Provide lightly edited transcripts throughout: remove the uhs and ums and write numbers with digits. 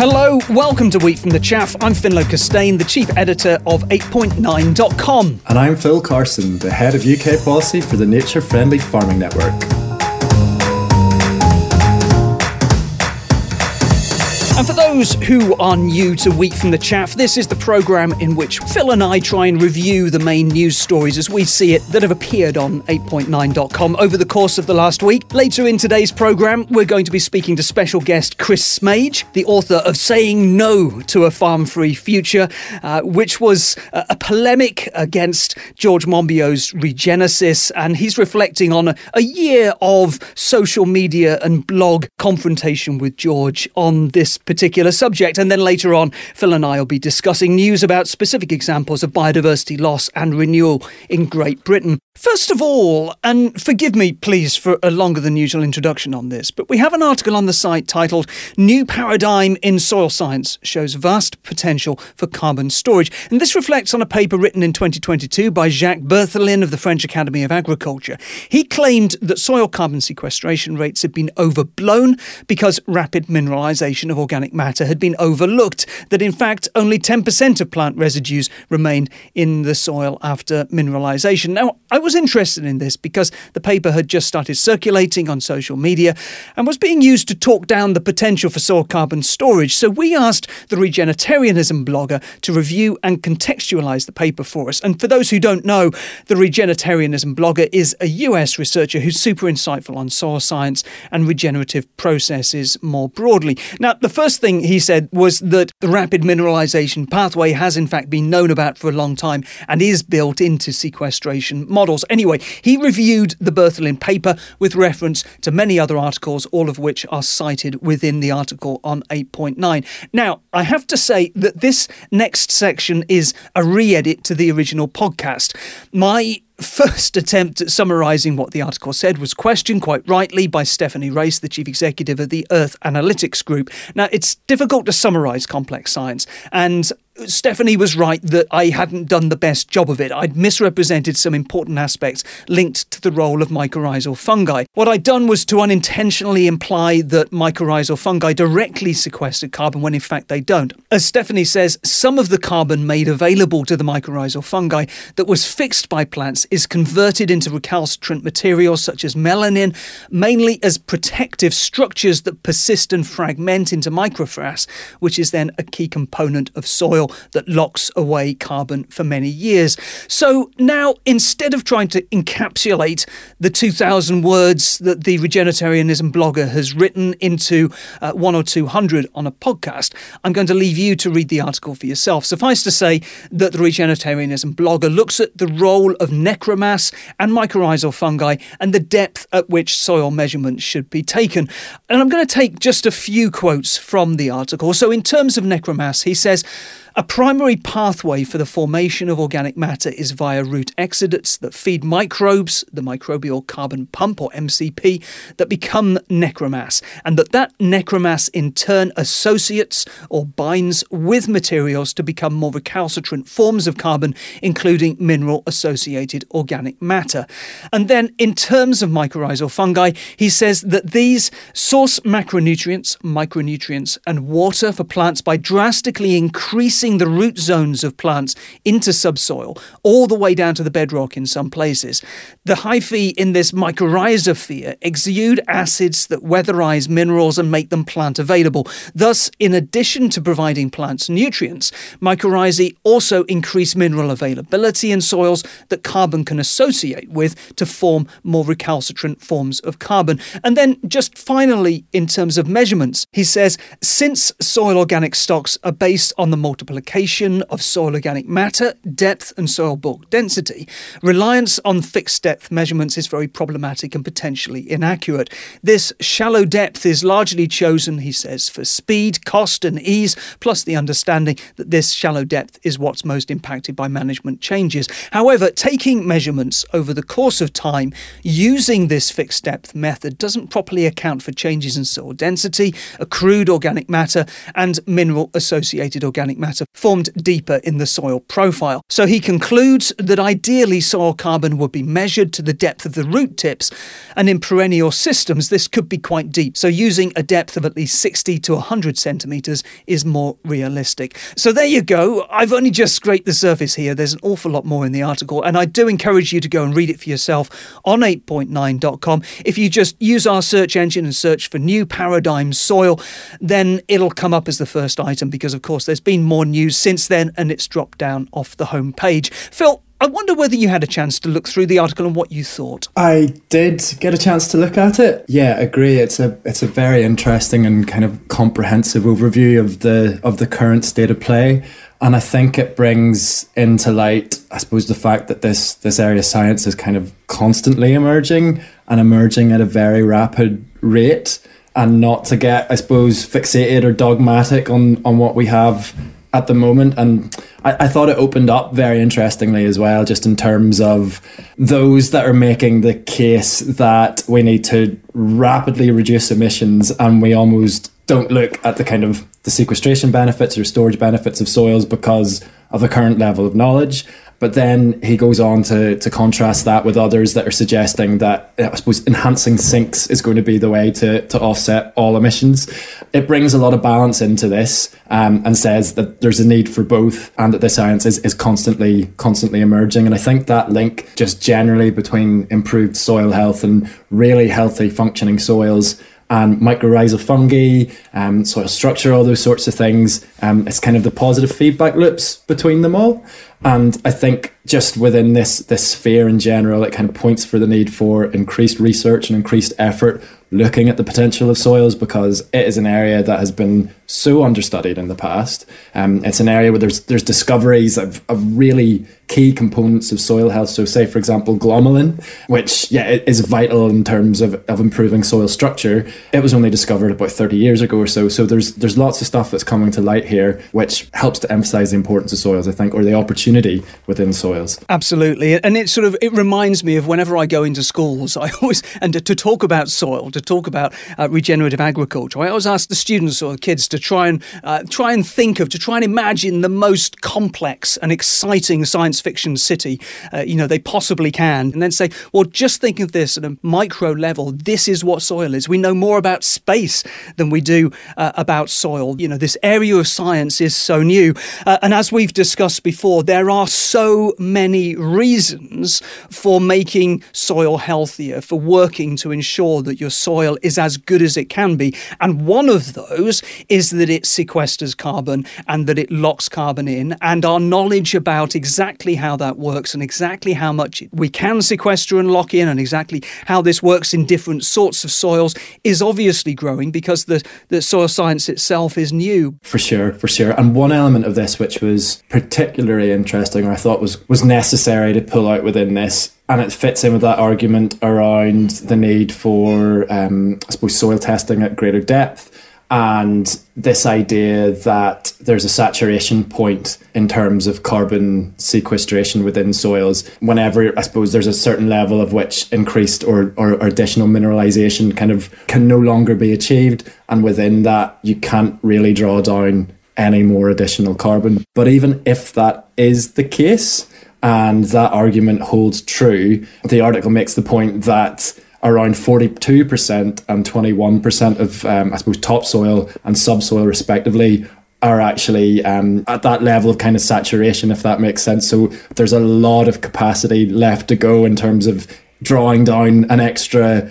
Hello, welcome to Wheat from the Chaff. I'm Finlo Costain, the chief editor of 8.9.com. And I'm Phil Carson, the head of UK policy for the Nature Friendly Farming Network. And for those who are new to Wheat from the Chaff, this is the programme in which Phil and I try and review the main news stories as we see it that have appeared on 8.9.com over the course of the last week. Later in today's programme, we're going to be speaking to special guest Chris Smage, the author of Saying No to a Farm-Free Future, which was a polemic against George Monbiot's Regenesis, and he's reflecting on a year of social media and blog confrontation with George on this particular subject. And then later on, Phil and I will be discussing news about specific examples of biodiversity loss and renewal in Great Britain. First of all, and forgive me please for a longer than usual introduction on this, but we have an article on the site titled New Paradigm in Soil Science Shows Vast Potential for Carbon Storage. And this reflects on a paper written in 2022 by Jacques Berthelin of the French Academy of Agriculture. He claimed that soil carbon sequestration rates had been overblown because rapid mineralisation of organic matter had been overlooked, that in fact only 10% of plant residues remained in the soil after mineralisation. Now, I was interested in this because the paper had just started circulating on social media and was being used to talk down the potential for soil carbon storage. So we asked the Regenetarianism blogger to review and contextualise the paper for us. And for those who don't know, the Regenetarianism blogger is a US researcher who's super insightful on soil science and regenerative processes more broadly. Now, the first thing he said was that the rapid mineralisation pathway has in fact been known about for a long time and is built into sequestration models. Anyway, he reviewed the Berthelin paper with reference to many other articles, all of which are cited within the article on 8.9. Now, I have to say that this next section is a re-edit to the original podcast. My first attempt at summarising what the article said was questioned, quite rightly, by Stephanie Race, the chief executive of the Earth Analytics Group. Now, it's difficult to summarise complex science, and Stephanie was right that I hadn't done the best job of it. I'd misrepresented some important aspects linked to the role of mycorrhizal fungi. What I'd done was to unintentionally imply that mycorrhizal fungi directly sequester carbon when in fact they don't. As Stephanie says, some of the carbon made available to the mycorrhizal fungi that was fixed by plants is converted into recalcitrant materials such as melanin, mainly as protective structures that persist and fragment into microfrass, which is then a key component of soil that locks away carbon for many years. So now, instead of trying to encapsulate the 2,000 words that the Regenetarianism blogger has written into 1 or 200 on a podcast, I'm going to leave you to read the article for yourself. Suffice to say that the Regenetarianism blogger looks at the role of necromass and mycorrhizal fungi and the depth at which soil measurements should be taken. And I'm going to take just a few quotes from the article. So in terms of necromass, he says, a primary pathway for the formation of organic matter is via root exudates that feed microbes, the microbial carbon pump or MCP, that become necromass, and that necromass in turn associates or binds with materials to become more recalcitrant forms of carbon, including mineral-associated organic matter. And then in terms of mycorrhizal fungi, he says that these source macronutrients, micronutrients and water for plants by drastically increasing the root zones of plants into subsoil, all the way down to the bedrock in some places. The hyphae in this mycorrhizosphere exude acids that weatherize minerals and make them plant available. Thus, in addition to providing plants nutrients, mycorrhizae also increase mineral availability in soils that carbon can associate with to form more recalcitrant forms of carbon. And then just finally, in terms of measurements, he says, since soil organic stocks are based on the multiplication of soil organic matter, depth and soil bulk density, reliance on fixed depth measurements is very problematic and potentially inaccurate. This shallow depth is largely chosen, he says, for speed, cost and ease, plus the understanding that this shallow depth is what's most impacted by management changes. However, taking measurements over the course of time using this fixed depth method doesn't properly account for changes in soil density, accrued organic matter and mineral associated organic matter sequester formed deeper in the soil profile. So he concludes that ideally soil carbon would be measured to the depth of the root tips, and in perennial systems this could be quite deep. So using a depth of at least 60 to 100 centimetres is more realistic. So there you go. I've only just scraped the surface here. There's an awful lot more in the article, and I do encourage you to go and read it for yourself on 8.9.com. If you just use our search engine and search for New Paradigm Soil, then it'll come up as the first item, because of course there's been more news since then and it's dropped down off the home page. Phil, I wonder whether you had a chance to look through the article and what you thought. I did get a chance to look at it. Yeah, agree. It's a very interesting and kind of comprehensive overview of the current state of play. And I think it brings into light, I suppose, the fact that this area of science is kind of constantly emerging and emerging at a very rapid rate, and not to get, I suppose, fixated or dogmatic on what we have at the moment. And I thought it opened up very interestingly as well, just in terms of those that are making the case that we need to rapidly reduce emissions, and we almost don't look at the kind of the sequestration benefits or storage benefits of soils because of the current level of knowledge. But then he goes on to contrast that with others that are suggesting that, I suppose, enhancing sinks is going to be the way to offset all emissions. It brings a lot of balance into this, and says that there's a need for both, and that the science is constantly emerging. And I think that link just generally between improved soil health and really healthy functioning soils and mycorrhizal fungi, soil structure, all those sorts of things, it's kind of the positive feedback loops between them all. And I think just within this sphere in general, it kind of points for the need for increased research and increased effort looking at the potential of soils, because it is an area that has been so understudied in the past. It's an area where there's discoveries of really key components of soil health. So say, for example, glomalin, which is vital in terms of improving soil structure. It was only discovered about 30 years ago or so. So there's lots of stuff that's coming to light here, which helps to emphasize the importance of soils, I think, or the opportunity within soils. Absolutely. And it reminds me of whenever I go into schools, I always, and to talk about soil, to talk about regenerative agriculture, I always ask the students or the kids to try and imagine the most complex and exciting science fiction city they possibly can, and then say, well, just think of this at a micro level. This is what soil is. We know more about space than we do about soil. This area of science is so new, and as we've discussed before, there are so many reasons for making soil healthier, for working to ensure that your soil is as good as it can be. And one of those is that it sequesters carbon and that it locks carbon in. And our knowledge about exactly how that works and exactly how much we can sequester and lock in and exactly how this works in different sorts of soils is obviously growing, because the soil science itself is new. For sure. And one element of this which was particularly interesting, or I thought was necessary to pull out within this, and it fits in with that argument around the need for, I suppose, soil testing at greater depth, and this idea that there's a saturation point in terms of carbon sequestration within soils whenever, I suppose, there's a certain level of which increased or additional mineralization can no longer be achieved, and within that you can't really draw down any more additional carbon. But even if that is the case, and that argument holds true, the article makes the point that around 42% and 21% of, I suppose, topsoil and subsoil respectively are actually at that level of kind of saturation, if that makes sense. So there's a lot of capacity left to go in terms of drawing down an extra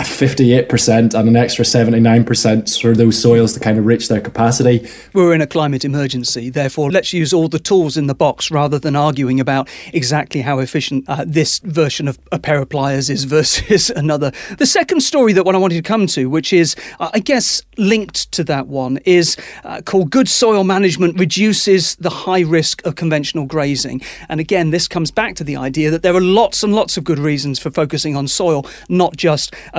58% and an extra 79% for those soils to kind of reach their capacity. We're in a climate emergency, therefore let's use all the tools in the box rather than arguing about exactly how efficient this version of a pair of pliers is versus another. The second story that I wanted to come to, which is, I guess, linked to that one, is called Good Soil Management Reduces the High Risk of Conventional Grazing. And again, this comes back to the idea that there are lots and lots of good reasons for focusing on soil, not just about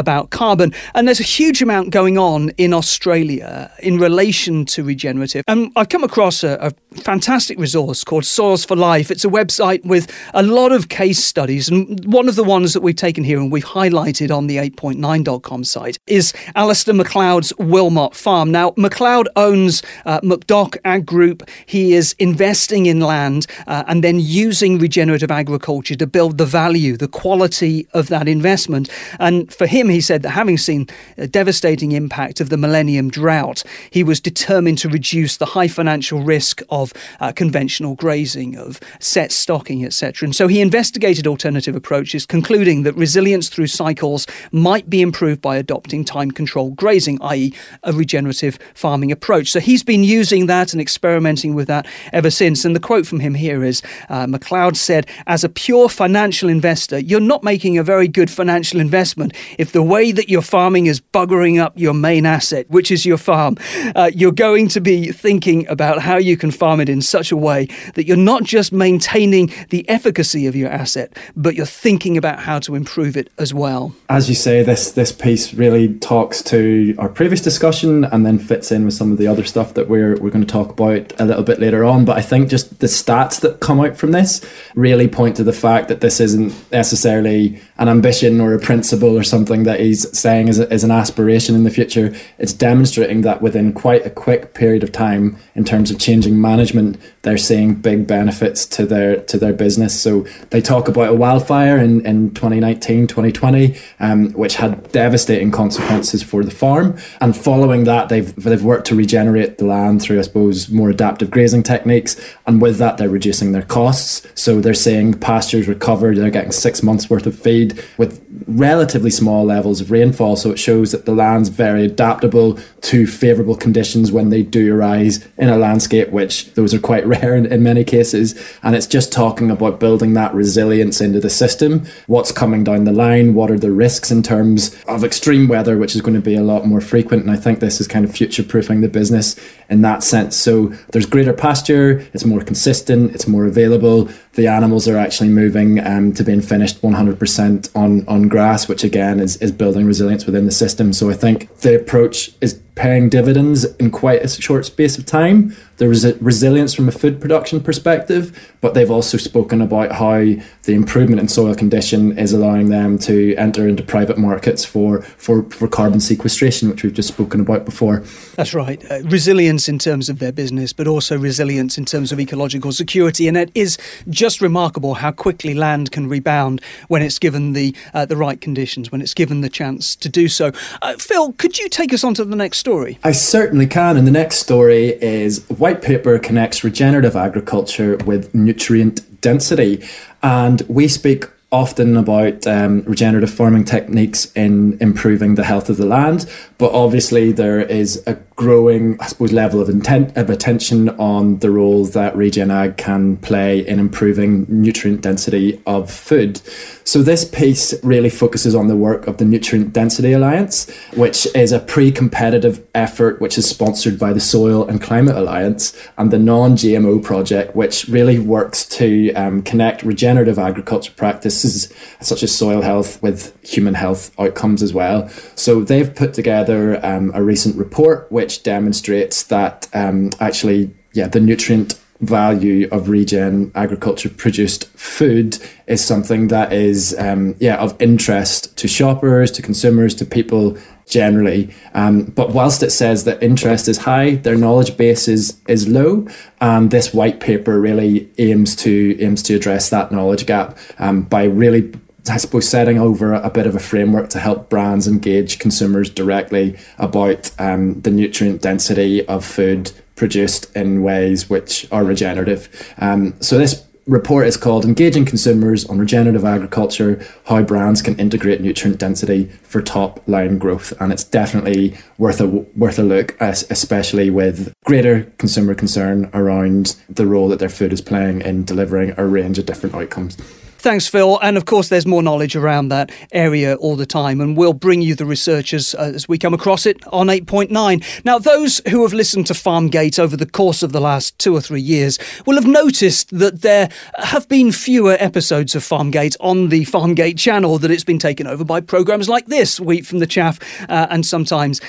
about carbon. And there's a huge amount going on in Australia in relation to regenerative. And I've come across a fantastic resource called Soils for Life. It's a website with a lot of case studies. And one of the ones that we've taken here and we've highlighted on the 8.9.com site is Alistair McLeod's Wilmot Farm. Now, McLeod owns McDock Ag Group. He is investing in land and then using regenerative agriculture to build the value, the quality of that investment. And for him, he said that having seen a devastating impact of the Millennium Drought, he was determined to reduce the high financial risk of conventional grazing, of set stocking, etc. And so he investigated alternative approaches, concluding that resilience through cycles might be improved by adopting time-controlled grazing, i.e. a regenerative farming approach. So he's been using that and experimenting with that ever since. And the quote from him here is, McLeod said, "As a pure financial investor, you're not making a very good financial investment if the way that you're farming is buggering up your main asset, which is your farm. You're going to be thinking about how you can farm it in such a way that you're not just maintaining the efficacy of your asset, but you're thinking about how to improve it as well." As you say, this piece really talks to our previous discussion and then fits in with some of the other stuff that we're going to talk about a little bit later on. But I think just the stats that come out from this really point to the fact that this isn't necessarily an ambition or a principle or something that he's saying is an aspiration in the future. It's demonstrating that within quite a quick period of time, in terms of changing management, they're seeing big benefits to their business. So they talk about a wildfire in 2019, 2020, which had devastating consequences for the farm. And following that, they've worked to regenerate the land through, I suppose, more adaptive grazing techniques. And with that, they're reducing their costs. So they're seeing pastures recovered. They're getting 6 months worth of feed with relatively small levels of rainfall. So it shows that the land's very adaptable to favourable conditions when they do arise in a landscape, which those are quite rare in many cases. And it's just talking about building that resilience into the system. What's coming down the line? What are the risks in terms of extreme weather, which is going to be a lot more frequent? And I think this is kind of future-proofing the business in that sense. So there's greater pasture, it's more consistent, it's more available. The animals are actually moving to being finished 100% on grass, which again is building resilience within the system. So I think the approach is paying dividends in quite a short space of time. There is a resilience from a food production perspective, but they've also spoken about how the improvement in soil condition is allowing them to enter into private markets for carbon sequestration, which we've just spoken about before. That's right. Resilience in terms of their business, but also resilience in terms of ecological security. And it is just remarkable how quickly land can rebound when it's given the right conditions, when it's given the chance to do so. Phil, could you take us on to the next story? I certainly can. And the next story is White Paper Connects Regenerative Agriculture with Nutrient Density. And we speak often about regenerative farming techniques in improving the health of the land, but obviously there is a growing, I suppose, level of attention on the role that regen ag can play in improving nutrient density of food. So this piece really focuses on the work of the Nutrient Density Alliance, which is a pre-competitive effort which is sponsored by the Soil and Climate Alliance, and the Non-GMO Project, which really works to connect regenerative agriculture practices such as soil health with human health outcomes as well. So they've put together a recent report which demonstrates that the nutrient value of regen agriculture produced food is something that is of interest to shoppers, to consumers, to people generally. But whilst it says that interest is high, their knowledge base is low, and this white paper really aims to address that knowledge gap by really, I suppose, setting over a bit of a framework to help brands engage consumers directly about the nutrient density of food produced in ways which are regenerative. So this report is called Engaging Consumers on Regenerative Agriculture, How Brands Can Integrate Nutrient Density for Top Line Growth. And it's definitely worth a look, especially with greater consumer concern around the role that their food is playing in delivering a range of different outcomes. Thanks, Phil. And of course, there's more knowledge around that area all the time, and we'll bring you the research as we come across it on 8.9. Now, those who have listened to Farmgate over the course of the last 2 or 3 years will have noticed that there have been fewer episodes of Farmgate on the Farmgate channel, that it's been taken over by programmes like this, Wheat from the Chaff, and sometimes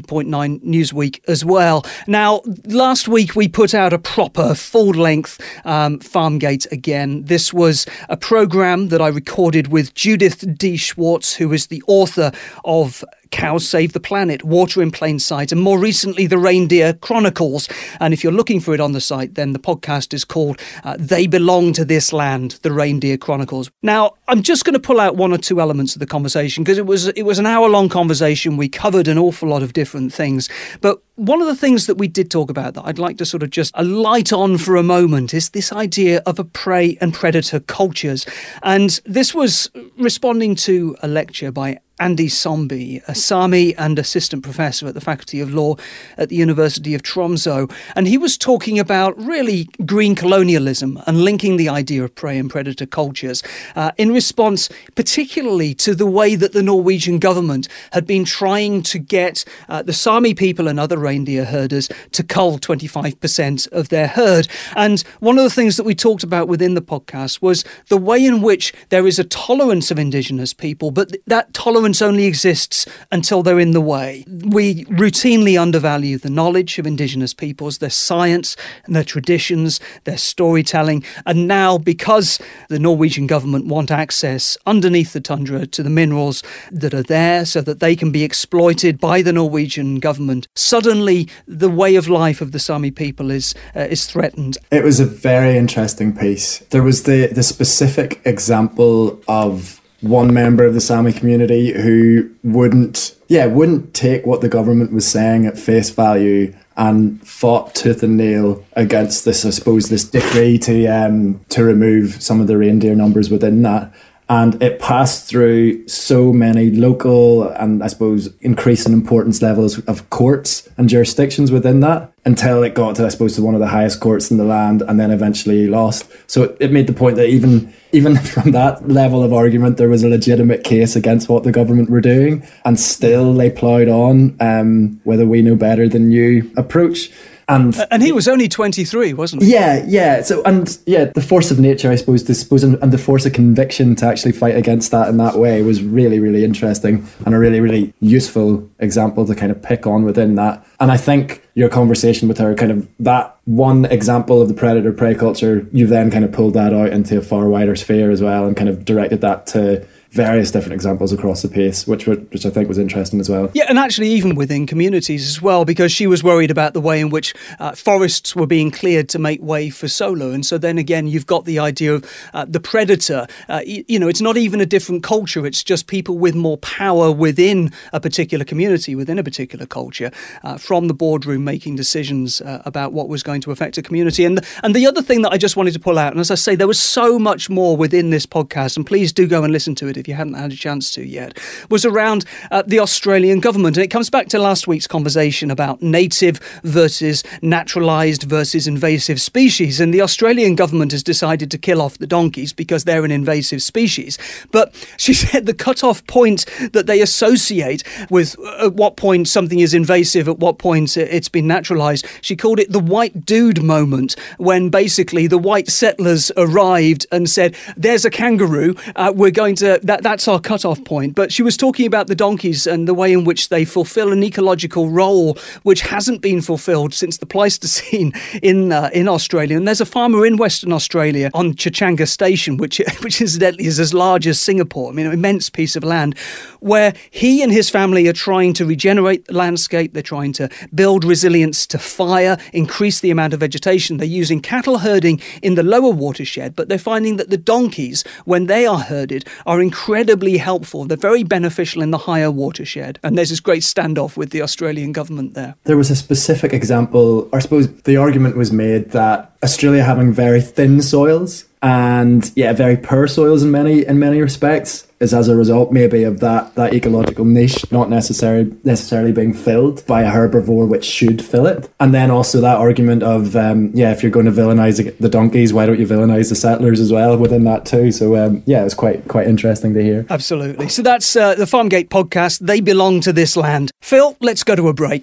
8.9 Newsweek as well. Now, last week we put out a proper full-length Farmgate again. This was a programme that I recorded with Judith D. Schwartz, who is the author of Cows Save the Planet, Water in Plain Sight, and more recently The Reindeer Chronicles. And if you're looking for it on the site, then the podcast is called They Belong to This Land, The Reindeer Chronicles. Now, I'm just going to pull out one or two elements of the conversation, because it was an hour-long conversation. We covered an awful lot of different things. But one of the things that we did talk about that I'd like to sort of just light on for a moment is this idea of a prey and predator cultures. And this was responding to a lecture by Andy Somby, a Sami and assistant professor at the Faculty of Law at the University of Tromsø. And he was talking about really green colonialism and linking the idea of prey and predator cultures in response particularly to the way that the Norwegian government had been trying to get the Sami people and other reindeer herders to cull 25% of their herd. And one of the things that we talked about within the podcast was the way in which there is a tolerance of indigenous people, but that tolerance only exists until they're in the way. We routinely undervalue the knowledge of indigenous peoples, their science and their traditions, their storytelling. And now, because the Norwegian government want access underneath the tundra to the minerals that are there so that they can be exploited by the Norwegian government, suddenly the way of life of the Sami people is threatened. It was a very interesting piece. There was the specific example of one member of the Sami community who wouldn't take what the government was saying at face value and fought tooth and nail against this, I suppose, this decree to remove some of the reindeer numbers within that. And it passed through so many local and, I suppose, increasing importance levels of courts and jurisdictions within that, until it got to, I suppose, to one of the highest courts in the land, and then eventually lost. So it made the point that even from that level of argument, there was a legitimate case against what the government were doing, and still they ploughed on whether we know better than you approach. And he was only 23, wasn't he? Yeah. So, the force of nature, I suppose, and the force of conviction to actually fight against that in that way was really, really interesting, and a really, really useful example to kind of pick on within that. And I think your conversation with her, kind of that one example of the predator-prey culture, you then kind of pulled that out into a far wider sphere as well, and kind of directed that to various different examples across the piece, which I think was interesting as well. Yeah, and actually even within communities as well, because she was worried about the way in which forests were being cleared to make way for solar. And so then again, you've got the idea of the predator. It's not even a different culture. It's just people with more power within a particular community, within a particular culture, from the boardroom making decisions about what was going to affect a community. And the other thing that I just wanted to pull out, and as I say, there was so much more within this podcast, and please do go and listen to it if you hadn't had a chance to yet, was around the Australian government. And it comes back to last week's conversation about native versus naturalised versus invasive species. And the Australian government has decided to kill off the donkeys because they're an invasive species. But she said the cut-off point that they associate with at what point something is invasive, at what point it's been naturalised, she called it the white dude moment, when basically the white settlers arrived and said, there's a kangaroo, we're going to... That's our cut-off point. But she was talking about the donkeys and the way in which they fulfil an ecological role which hasn't been fulfilled since the Pleistocene in Australia. And there's a farmer in Western Australia on Chachanga Station, which incidentally is as large as Singapore. I mean, an immense piece of land, where he and his family are trying to regenerate the landscape. They're trying to build resilience to fire, increase the amount of vegetation. They're using cattle herding in the lower watershed, but they're finding that the donkeys, when they are herded, are incredibly helpful. They're very beneficial in the higher watershed. And there's this great standoff with the Australian government there. There was a specific example, I suppose the argument was made that Australia having very thin soils and very poor soils in many respects, is as a result maybe of that ecological niche not necessarily being filled by a herbivore which should fill it. And then also that argument of if you're going to villainize the donkeys, why don't you villainize the settlers as well within that too? So it's quite interesting to hear. Absolutely. So that's the Farmgate podcast. They belong to this land. Phil, let's go to a break.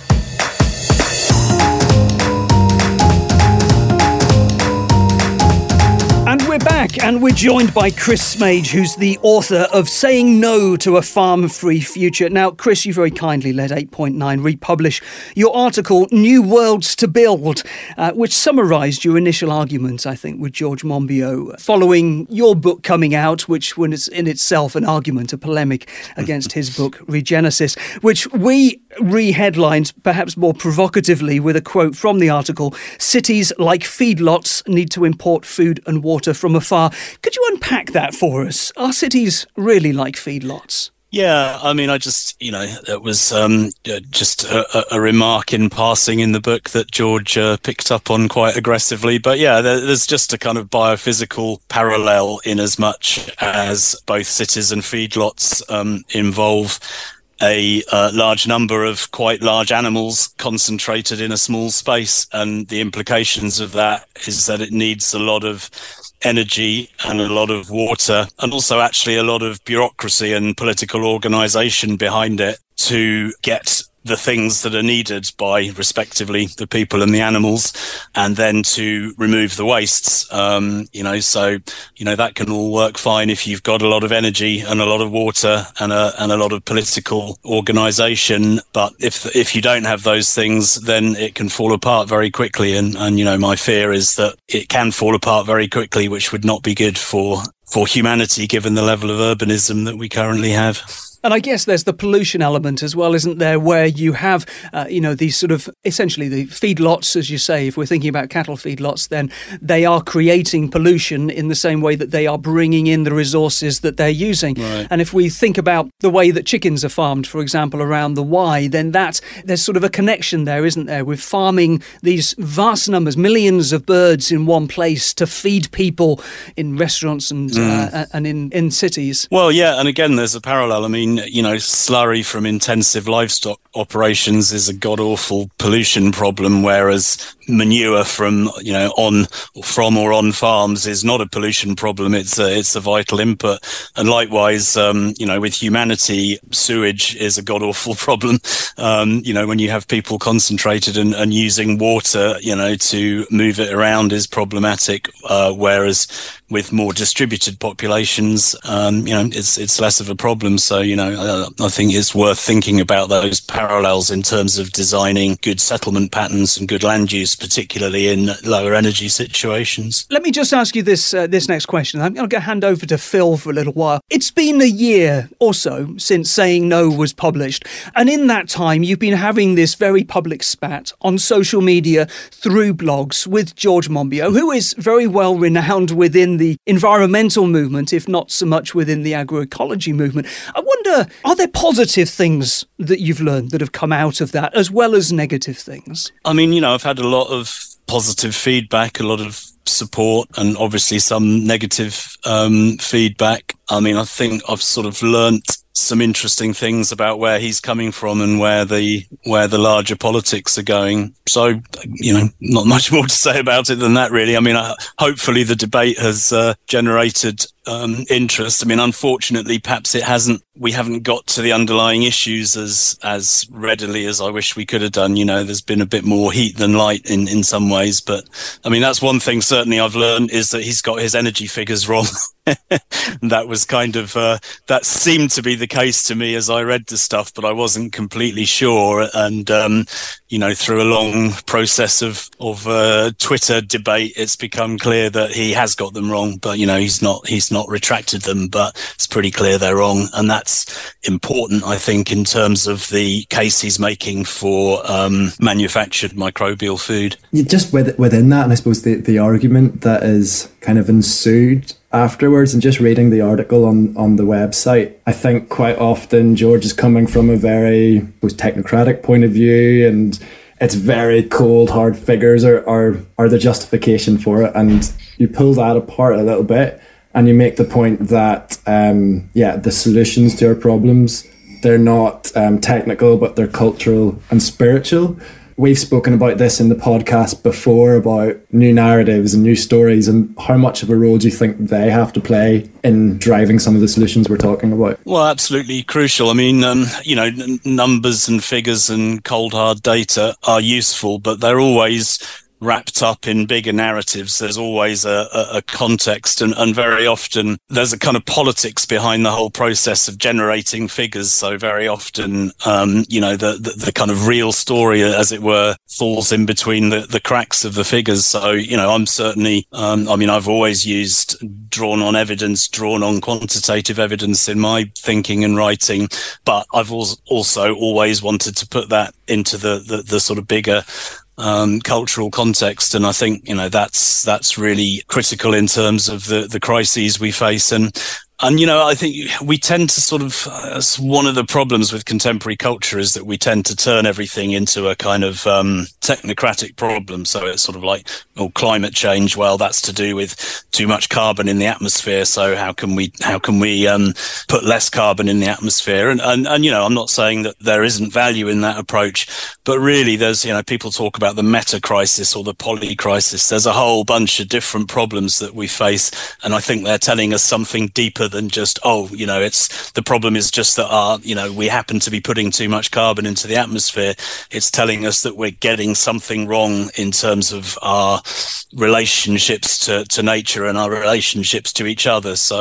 And we're back, and we're joined by Chris Smage, who's the author of Saying No to a Farm-Free Future. Now, Chris, you very kindly let 8.9 republish your article, New Worlds to Build, which summarised your initial arguments, I think, with George Monbiot, following your book coming out, which was in itself an argument, a polemic against his book, Regenesis, which we re-headlined, perhaps more provocatively, with a quote from the article, "Cities like feedlots need to import food and water from afar." Could you unpack that for us? Are cities really like feedlots? Yeah, I mean, it was just a remark in passing in the book that George picked up on quite aggressively. But yeah, there's just a kind of biophysical parallel in as much as both cities and feedlots involve a large number of quite large animals concentrated in a small space. And the implications of that is that it needs a lot of energy and a lot of water, and also actually a lot of bureaucracy and political organisation behind it to get the things that are needed by respectively the people and the animals, and then to remove the wastes. That can all work fine if you've got a lot of energy and a lot of water and a lot of political organisation. But if you don't have those things, then it can fall apart very quickly. And my fear is that it can fall apart very quickly, which would not be good for humanity, given the level of urbanism that we currently have. And I guess there's the pollution element as well, isn't there, where you have, these sort of essentially the feedlots, as you say. If we're thinking about cattle feedlots, then they are creating pollution in the same way that they are bringing in the resources that they're using. Right. And if we think about the way that chickens are farmed, for example, around the Wye, then there's sort of a connection there, isn't there, with farming these vast numbers, millions of birds in one place to feed people in restaurants and in cities. Well, yeah, and again, there's a parallel. I mean, slurry from intensive livestock operations is a god-awful pollution problem, whereas manure from on farms is not a pollution problem. It's a vital input. And likewise, with humanity, sewage is a god-awful problem. When you have people concentrated and using water, to move it around is problematic. Whereas with more distributed populations, it's less of a problem. So, I think it's worth thinking about those parallels in terms of designing good settlement patterns and good land use, particularly in lower energy situations. Let me just ask you this next question. I'm going to hand over to Phil for a little while. It's been a year or so since Saying No was published. And in that time, you've been having this very public spat on social media through blogs with George Monbiot, who is very well renowned within the environmental movement, if not so much within the agroecology movement. I wonder, are there positive things that you've learned that have come out of that, as well as negative things? I mean, I've had a lot of positive feedback, a lot of support, and obviously some negative feedback. I mean, I think I've sort of learnt some interesting things about where he's coming from and where the larger politics are going. So, not much more to say about it than that, really. I mean, hopefully the debate has generated interest. I mean, unfortunately, perhaps we haven't got to the underlying issues as readily as I wish we could have done. There's been a bit more heat than light in some ways. But I mean, that's one thing certainly I've learned, is that he's got his energy figures wrong. That was kind of, that seemed to be the case to me as I read the stuff, but I wasn't completely sure. And, through a long process of Twitter debate, it's become clear that he has got them wrong, but, he's not retracted them, but it's pretty clear they're wrong. And that's important, I think, in terms of the case he's making for manufactured microbial food. Just within that, and I suppose the argument that is kind of ensued afterwards, and just reading the article on the website, I think quite often George is coming from a very technocratic point of view, and it's very cold, hard figures are the justification for it. And you pull that apart a little bit and you make the point that, the solutions to our problems, they're not technical, but they're cultural and spiritual. We've spoken about this in the podcast before, about new narratives and new stories, and how much of a role do you think they have to play in driving some of the solutions we're talking about? Well, absolutely crucial. I mean, numbers and figures and cold hard data are useful, but they're always wrapped up in bigger narratives. There's always a context, and very often there's a kind of politics behind the whole process of generating figures. So very often, the kind of real story, as it were, falls in between the cracks of the figures. So, I'm certainly, I've always used drawn on evidence, drawn on quantitative evidence in my thinking and writing, but I've also always wanted to put that into the sort of bigger cultural context, and I think that's really critical in terms of the crises we face. And I think we tend to sort of, one of the problems with contemporary culture is that we tend to turn everything into a kind of technocratic problem. So it's sort of like, climate change, well, that's to do with too much carbon in the atmosphere. So how can we put less carbon in the atmosphere? And I'm not saying that there isn't value in that approach, but really there's, people talk about the meta crisis or the poly crisis. There's a whole bunch of different problems that we face. And I think they're telling us something deeper than just, it's the problem is just that we happen to be putting too much carbon into the atmosphere. It's telling us that we're getting something wrong in terms of our relationships to nature and our relationships to each other. So,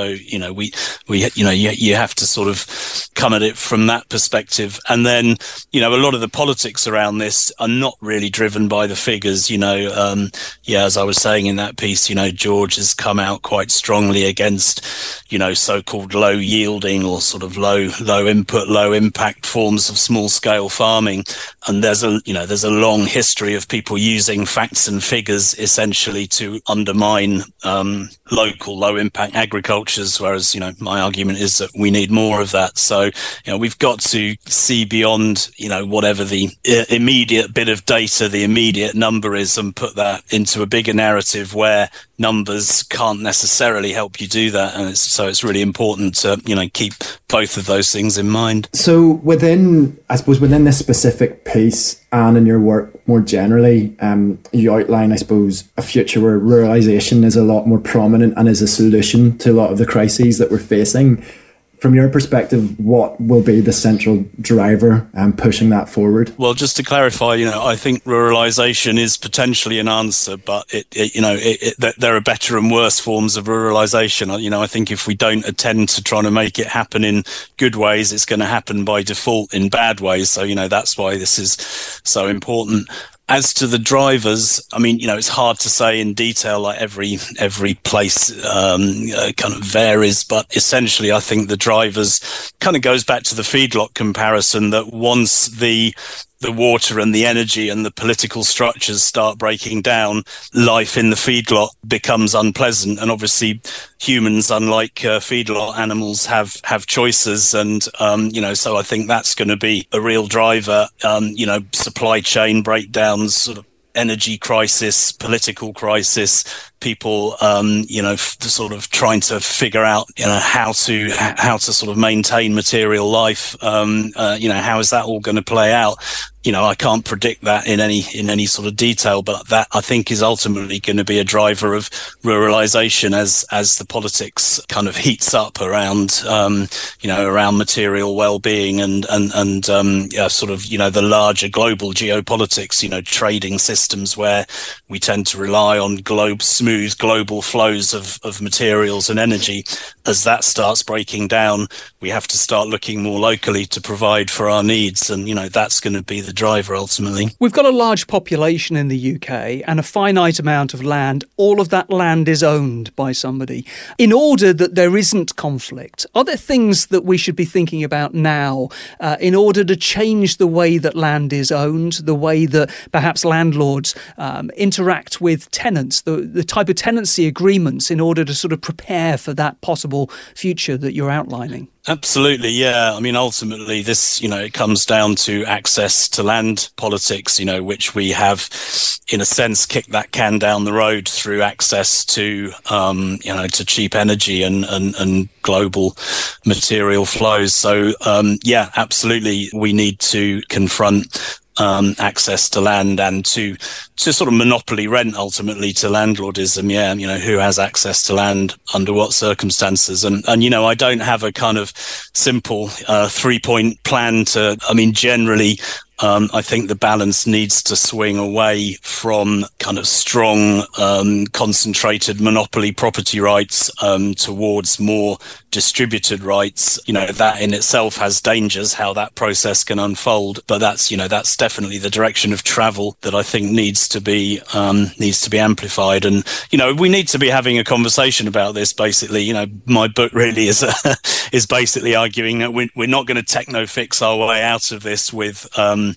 you have to sort of come at it from that perspective. And then, a lot of the politics around this are not really driven by the figures. As I was saying in that piece, George has come out quite strongly against, so-called low yielding or sort of low input, low impact forms of small scale farming. And there's a long history of people using facts and figures essentially to undermine local low impact agricultures. Whereas, my argument is that we need more of that. So, we've got to see beyond, whatever the immediate bit of data, the immediate number is, and put that into a bigger narrative where numbers can't necessarily help you do that. And it's really important to, keep both of those things in mind. So within this specific piece and in your work more generally, you outline, I suppose, a future where ruralisation is a lot more prominent and is a solution to a lot of the crises that we're facing. From your perspective, what will be the central driver pushing that forward? Well, just to clarify, I think ruralisation is potentially an answer, but there are better and worse forms of ruralisation. I think if we don't attend to trying to make it happen in good ways, it's going to happen by default in bad ways. So, that's why this is so important. As to the drivers, it's hard to say in detail, like every place kind of varies, but essentially I think the drivers kind of goes back to the feedlot comparison, that once the water and the energy and the political structures start breaking down, life in the feedlot becomes unpleasant. And obviously humans, unlike feedlot animals, have choices. And, so I think that's going to be a real driver, supply chain breakdowns, sort of energy crisis, political crisis, people, sort of trying to figure out, how to sort of maintain material life. How is that all going to play out? I can't predict that in any sort of detail, but that I think is ultimately going to be a driver of ruralisation as the politics kind of heats up around, around material well-being and sort of, the larger global geopolitics, trading systems where we tend to rely on smooth global flows of materials and energy. As that starts breaking down, we have to start looking more locally to provide for our needs. And, that's going to be the driver ultimately. We've got a large population in the UK and a finite amount of land. All of that land is owned by somebody. In order that there isn't conflict, are there things that we should be thinking about now in order to change the way that land is owned, the way that perhaps landlords interact with tenants, the type of tenancy agreements in order to sort of prepare for that possible future that you're outlining? Absolutely, yeah. I mean, ultimately, this, it comes down to access to land politics, which we have, in a sense, kicked that can down the road through access to, to cheap energy and global material flows. So, yeah, absolutely, we need to confront access to land and to sort of monopoly rent ultimately to landlordism. Yeah. Who has access to land under what circumstances? And, I don't have a kind of simple 3-point plan generally, I think the balance needs to swing away from kind of strong, concentrated monopoly property rights, towards more distributed rights. That in itself has dangers, how that process can unfold. But that's definitely the direction of travel that I think needs to be amplified. And, we need to be having a conversation about this, basically. My book really is basically arguing that we're not going to techno fix our way out of this with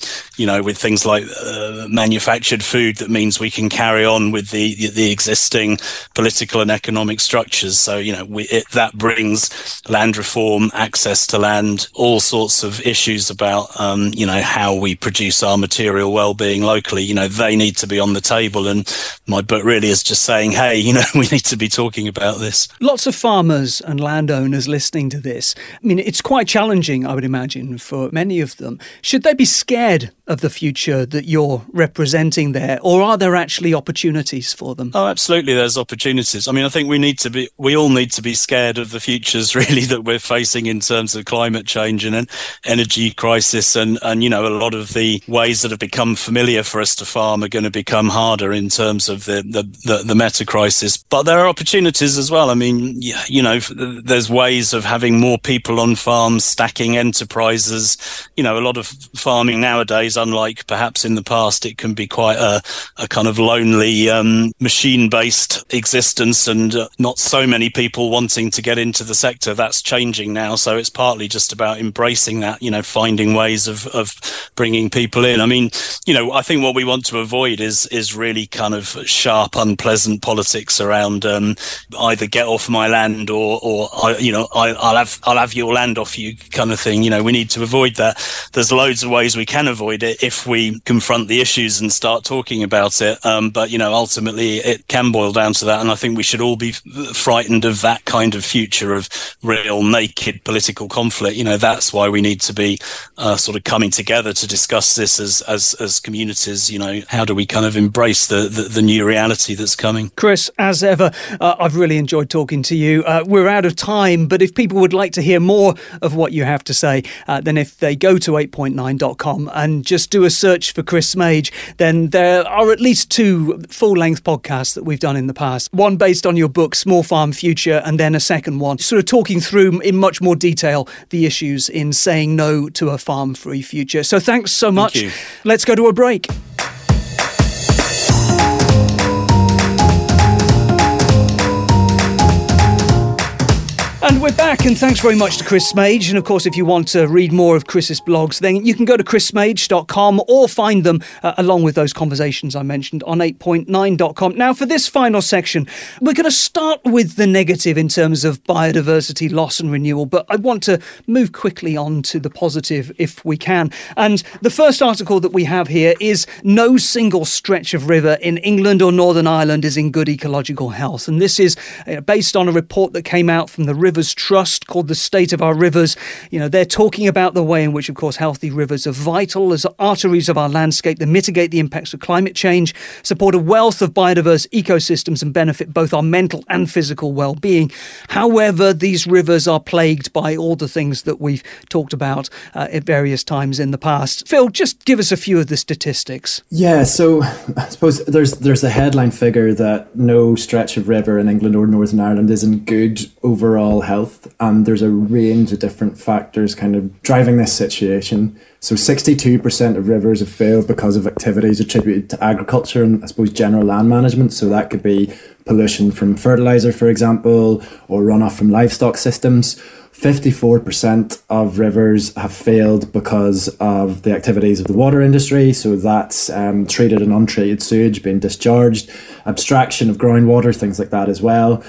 things like manufactured food. That means we can carry on with the existing political and economic structures. So, that brings land reform, access to land, all sorts of issues about, how we produce our material well-being locally. They need to be on the table. And my book really is just saying, hey, we need to be talking about this. Lots of farmers and landowners listening to this. I mean, it's quite challenging, I would imagine, for many of them. Should they be scared of the future that you're representing there, or are there actually opportunities for them? Oh, absolutely, there's opportunities. I mean, I think we all need to be scared of the futures really that we're facing in terms of climate change and an energy crisis, and a lot of the ways that have become familiar for us to farm are going to become harder in terms of the meta crisis. But there are opportunities as well. I mean, there's ways of having more people on farms, stacking enterprises. A lot of farming nowadays, unlike perhaps in the past, it can be quite a kind of lonely machine-based existence, and not so many people wanting to get into the sector. That's changing now. So it's partly just about embracing that, finding ways of bringing people in. I mean, I think what we want to avoid is really kind of sharp, unpleasant politics around either get off my land or I'll have your land off you kind of thing. We need to avoid that. There's loads of ways we can avoid it if we confront the issues and start talking about it. But ultimately it can boil down to that. And I think we should all be frightened of that kind of future of real naked political conflict. That's why we need to be sort of coming together to discuss this as communities. How do we kind of embrace the new reality that's coming? Chris, as ever, I've really enjoyed talking to you. We're out of time, but if people would like to hear more of what you have to say, then if they go to 8point9.com and just do a search for Chris Smage, then there are at least 2 full-length podcasts that we've done in the past. One based on your book, Small Farm Future, and then a second one sort of talking through in much more detail the issues in saying no to a farm-free future. So thanks so much. Thank you. Let's go to a break. And we're back, and thanks very much to Chris Smage. And of course, if you want to read more of Chris's blogs, then you can go to chrissmage.com or find them along with those conversations I mentioned on 8point9.com. Now, for this final section, we're going to start with the negative in terms of biodiversity loss and renewal, but I want to move quickly on to the positive if we can. And the first article that we have here is no single stretch of river in England or Northern Ireland is in good ecological health. And this is based on a report that came out from the Rivers Trust called The State of Our Rivers. They're talking about the way in which, of course, healthy rivers are vital as arteries of our landscape that mitigate the impacts of climate change, support a wealth of biodiverse ecosystems and benefit both our mental and physical well-being. However, these rivers are plagued by all the things that we've talked about at various times in the past. Phil, just give us a few of the statistics. Yeah, so I suppose there's a headline figure that no stretch of river in England or Northern Ireland is in good overall health, and there's a range of different factors kind of driving this situation. So 62% of rivers have failed because of activities attributed to agriculture and I suppose general land management. So that could be pollution from fertilizer, for example, or runoff from livestock systems. 54% of rivers have failed because of the activities of the water industry. So that's treated and untreated sewage being discharged, abstraction of groundwater, things like that as well.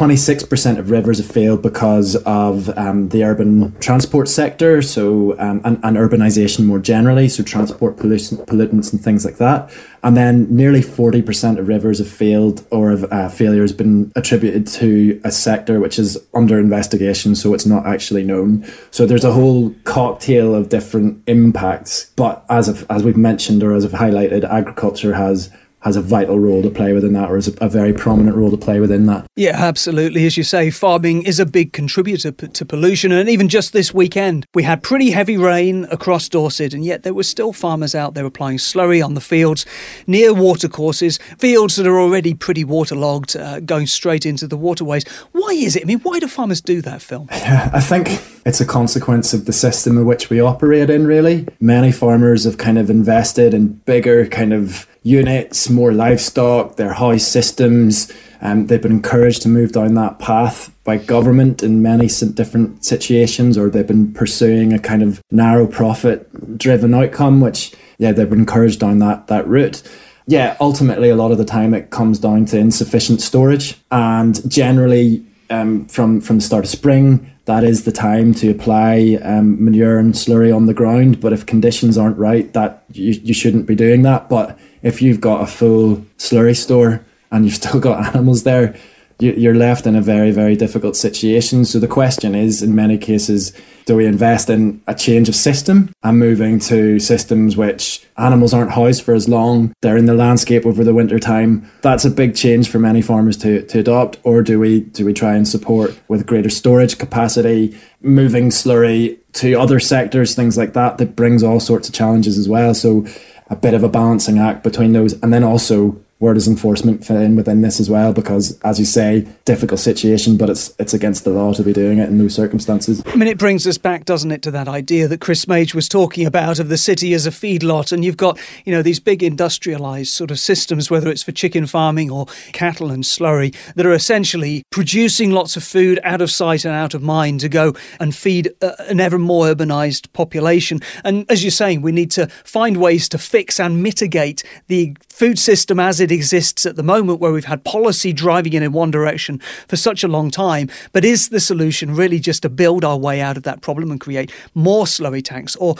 26% of rivers have failed because of the urban transport sector, so and urbanisation more generally, so transport pollutants and things like that. And then nearly 40% of rivers have failed, or failure has been attributed to a sector which is under investigation, so it's not actually known. So there's a whole cocktail of different impacts. But as we've mentioned, or as I've highlighted, agriculture has a vital role to play within that, or is a very prominent role to play within that. Yeah, absolutely. As you say, farming is a big contributor to pollution. And even just this weekend, we had pretty heavy rain across Dorset, and yet there were still farmers out there applying slurry on the fields near watercourses, fields that are already pretty waterlogged, going straight into the waterways. Why is it? I mean, why do farmers do that, Phil? I think it's a consequence of the system in which we operate in, really. Many farmers have kind of invested in bigger kind of units, more livestock, their house systems. They've been encouraged to move down that path by government in many different situations, or they've been pursuing a kind of narrow profit-driven outcome, which, they've been encouraged down that route. Ultimately, a lot of the time it comes down to insufficient storage, and generally from the start of spring, that is the time to apply manure and slurry on the ground. But if conditions aren't right, that you shouldn't be doing that. But if you've got a full slurry store and you've still got animals there, you're left in a very, very difficult situation. So the question is, in many cases, do we invest in a change of system and moving to systems which animals aren't housed for as long, they're in the landscape over the winter time? That's a big change for many farmers to adopt. Or do we try and support with greater storage capacity, moving slurry to other sectors, things like that brings all sorts of challenges as well. So a bit of a balancing act between those. And then also, where does enforcement fit in within this as well? Because, as you say, difficult situation, but it's against the law to be doing it in those circumstances. I mean, it brings us back, doesn't it, to that idea that Chris Mage was talking about of the city as a feedlot, and you've got, these big industrialised sort of systems, whether it's for chicken farming or cattle and slurry, that are essentially producing lots of food out of sight and out of mind to go and feed an ever more urbanised population. And as you're saying, we need to find ways to fix and mitigate the food system as it exists at the moment, where we've had policy driving in one direction for such a long time. But is the solution really just to build our way out of that problem and create more slurry tanks? Or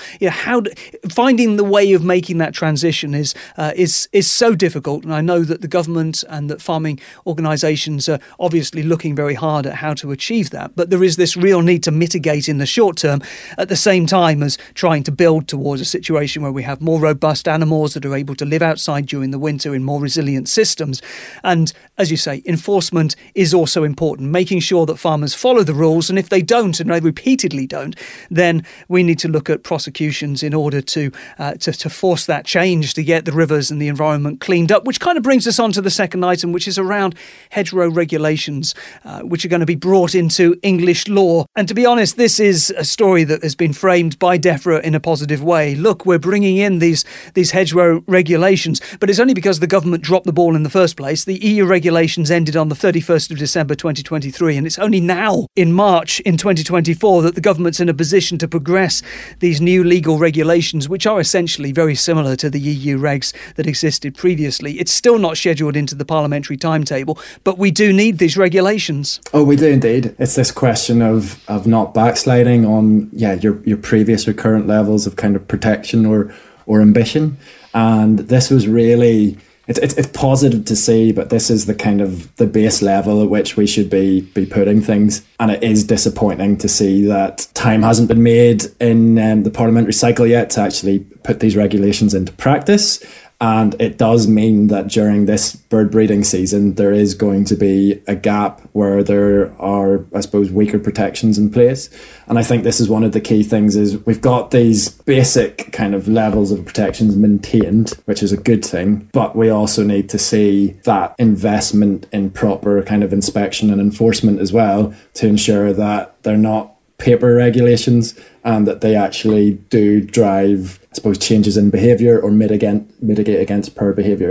finding the way of making that transition is so difficult. And I know that the government and that farming organisations are obviously looking very hard at how to achieve that. But there is this real need to mitigate in the short term at the same time as trying to build towards a situation where we have more robust animals that are able to live outside during the winter in more resilient systems. And as you say, enforcement is also important, making sure that farmers follow the rules. And if they don't, and they repeatedly don't, then we need to look at prosecutions in order to force that change to get the rivers and the environment cleaned up, which kind of brings us on to the second item, which is around hedgerow regulations, which are going to be brought into English law. And to be honest, this is a story that has been framed by DEFRA in a positive way. Look, we're bringing in these hedgerow regulations, but it's only because the government dropped the ball in the first place. The EU regulations ended on the 31st of December 2023, and it's only now in March in 2024 that the government's in a position to progress these new legal regulations, which are essentially very similar to the EU regs that existed previously. It's still not scheduled into the parliamentary timetable, but we do need these regulations. Oh, we do indeed. It's this question of not backsliding on your previous or current levels of kind of protection or ambition. And this was really, it's positive to see, but this is the kind of the base level at which we should be putting things. And it is disappointing to see that time hasn't been made in the parliamentary cycle yet to actually put these regulations into practice. And it does mean that during this bird breeding season, there is going to be a gap where there are, I suppose, weaker protections in place. And I think this is one of the key things is we've got these basic kind of levels of protections maintained, which is a good thing. But we also need to see that investment in proper kind of inspection and enforcement as well to ensure that they're not paper regulations and that they actually do drive, I suppose, changes in behaviour or mitigate against poor behaviour.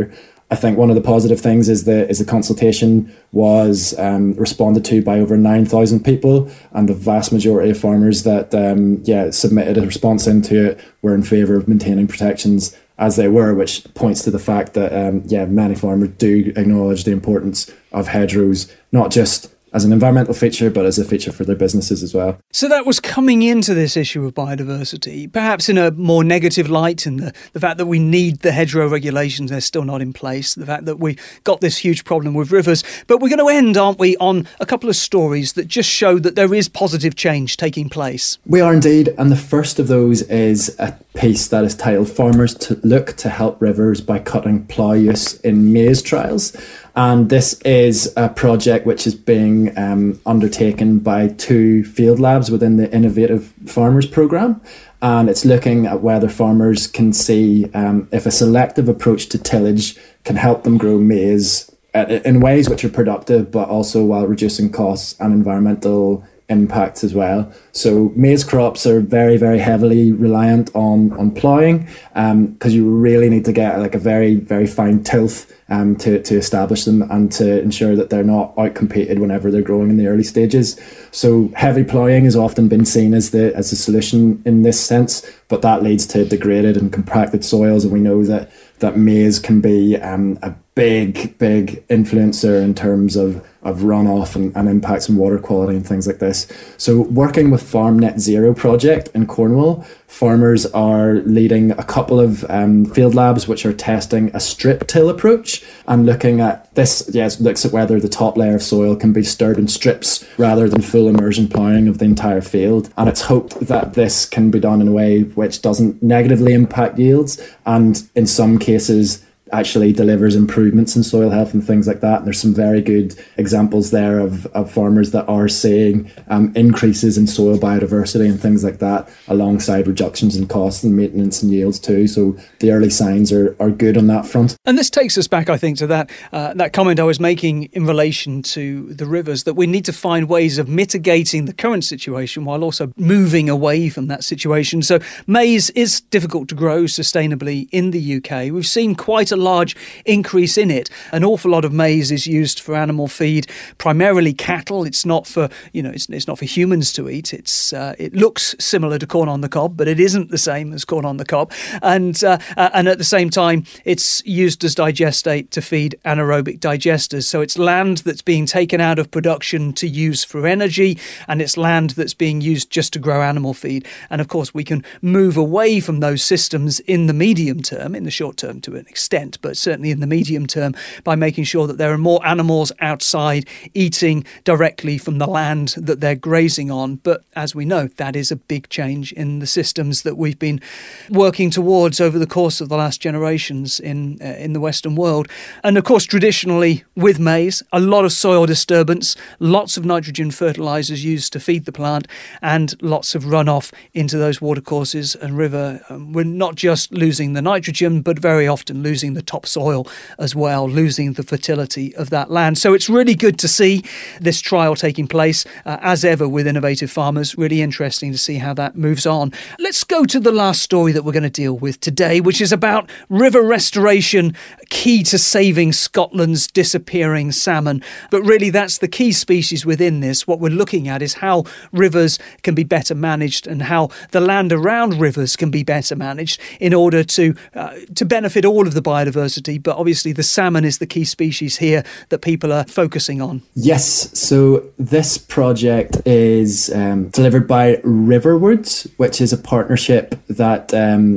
I think one of the positive things is the consultation was responded to by over 9,000 people, and the vast majority of farmers that submitted a response into it were in favour of maintaining protections as they were, which points to the fact that many farmers do acknowledge the importance of hedgerows, not just as an environmental feature, but as a feature for their businesses as well. So that was coming into this issue of biodiversity, perhaps in a more negative light, and the fact that we need the hedgerow regulations, they're still not in place, the fact that we got this huge problem with rivers. But we're going to end, aren't we, on a couple of stories that just show that there is positive change taking place. We are indeed, and the first of those is a piece that is titled "Farmers to Look to Help Rivers by Cutting Plough Use in Maize Trials." And this is a project which is being undertaken by 2 field labs within the Innovative Farmers Programme. And it's looking at whether farmers can see if a selective approach to tillage can help them grow maize in ways which are productive, but also while reducing costs and environmental impacts as well. So maize crops are very, very heavily reliant on ploughing because you really need to get like a very, very fine tilth to establish them and to ensure that they're not outcompeted whenever they're growing in the early stages. So heavy ploughing has often been seen as the solution in this sense, but that leads to degraded and compacted soils, and we know that maize can be a big influencer in terms of runoff and impacts on water quality and things like this. So working with Farm Net Zero project in Cornwall, farmers are leading a couple of field labs which are testing a strip till approach and looking at this, looks at whether the top layer of soil can be stirred in strips rather than full immersion ploughing of the entire field. And it's hoped that this can be done in a way which doesn't negatively impact yields, and in some cases actually delivers improvements in soil health and things like that. And there's some very good examples there of farmers that are seeing increases in soil biodiversity and things like that, alongside reductions in costs and maintenance and yields too. So the early signs are good on that front. And this takes us back, I think, to that comment I was making in relation to the rivers, that we need to find ways of mitigating the current situation while also moving away from that situation. So maize is difficult to grow sustainably in the UK. We've seen quite a large increase in it. An awful lot of maize is used for animal feed, primarily cattle. It's not for, it's not for humans to eat. It looks similar to corn on the cob, but it isn't the same as corn on the cob. And at the same time, it's used as digestate to feed anaerobic digesters. So it's land that's being taken out of production to use for energy, and it's land that's being used just to grow animal feed. And of course, we can move away from those systems in the medium term, in the short term to an extent, but certainly in the medium term, by making sure that there are more animals outside eating directly from the land that they're grazing on. But as we know, that is a big change in the systems that we've been working towards over the course of the last generations in the Western world. And of course, traditionally with maize, a lot of soil disturbance, lots of nitrogen fertilizers used to feed the plant, and lots of runoff into those watercourses and river. We're not just losing the nitrogen, but very often losing the topsoil as well, losing the fertility of that land. So it's really good to see this trial taking place, as ever with Innovative Farmers. Really interesting to see how that moves on. Let's go to the last story that we're going to deal with today, which is about river restoration, key to saving Scotland's disappearing salmon. But really, that's the key species within this. What we're looking at is how rivers can be better managed and how the land around rivers can be better managed in order to benefit all of the biodiversity, but obviously the salmon is the key species here that people are focusing on. Yes, so this project is delivered by Riverwoods, which is a partnership that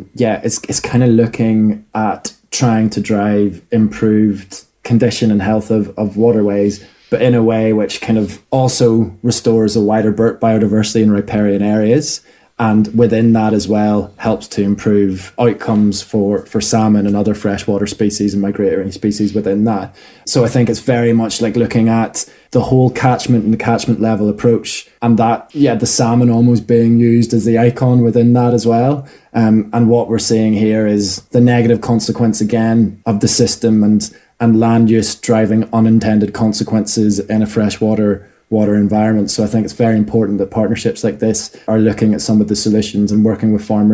is kind of looking at trying to drive improved condition and health of waterways, but in a way which kind of also restores a wider biodiversity in riparian areas. And within that as well, helps to improve outcomes for salmon and other freshwater species and migratory species within that. So I think it's very much like looking at the whole catchment and the catchment level approach, and that, the salmon almost being used as the icon within that as well. And what we're seeing here is the negative consequence again of the system and land use driving unintended consequences in a freshwater environment. So I think it's very important that partnerships like this are looking at some of the solutions and working with farmers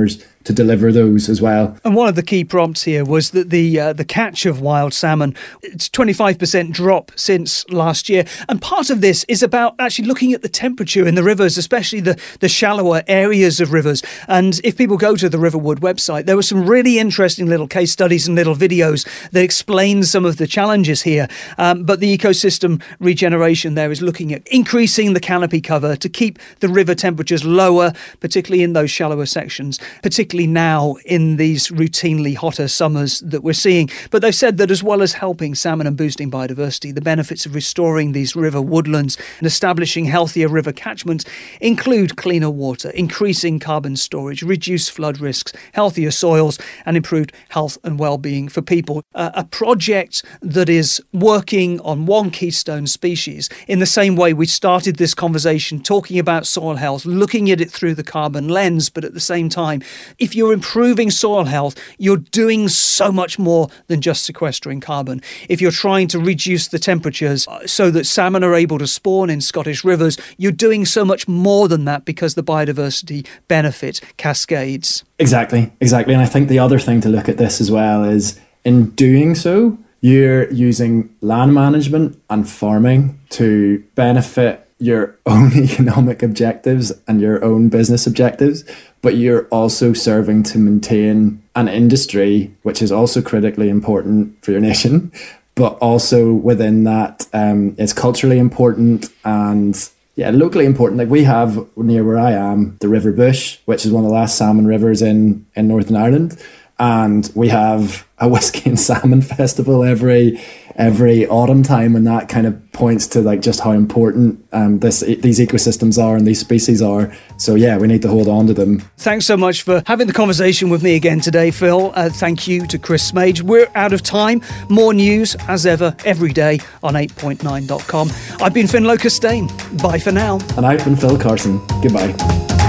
to deliver those as well. And one of the key prompts here was that the catch of wild salmon, it's 25% drop since last year. And part of this is about actually looking at the temperature in the rivers, especially the shallower areas of rivers. And if people go to the Riverwood website, there were some really interesting little case studies and little videos that explain some of the challenges here. But the ecosystem regeneration there is looking at increasing the canopy cover to keep the river temperatures lower, particularly in those shallower sections, particularly now in these routinely hotter summers that we're seeing. But they've said that as well as helping salmon and boosting biodiversity, the benefits of restoring these river woodlands and establishing healthier river catchments include cleaner water, increasing carbon storage, reduced flood risks, healthier soils, and improved health and well-being for people. A project that is working on one keystone species in the same way we started this conversation talking about soil health, looking at it through the carbon lens, but at the same time, if you're improving soil health, you're doing so much more than just sequestering carbon. If you're trying to reduce the temperatures so that salmon are able to spawn in Scottish rivers, you're doing so much more than that because the biodiversity benefit cascades. Exactly. And I think the other thing to look at this as well is in doing so, you're using land management and farming to benefit your own economic objectives and your own business objectives, but you're also serving to maintain an industry which is also critically important for your nation, but also within that it's culturally important and locally important. Like we have near where I am, the River Bush, which is one of the last salmon rivers in Northern Ireland. And we have a whiskey and salmon festival every autumn time, and that kind of points to like just how important these ecosystems are and these species are. So yeah, we need to hold on to them. Thanks so much for having the conversation with me again today, Phil. Thank you to Chris Smage. We're out of time. More news as ever every day on 8.9.com. I've been Finlo Costain. Bye for now. And I've been Phil Carson. Goodbye.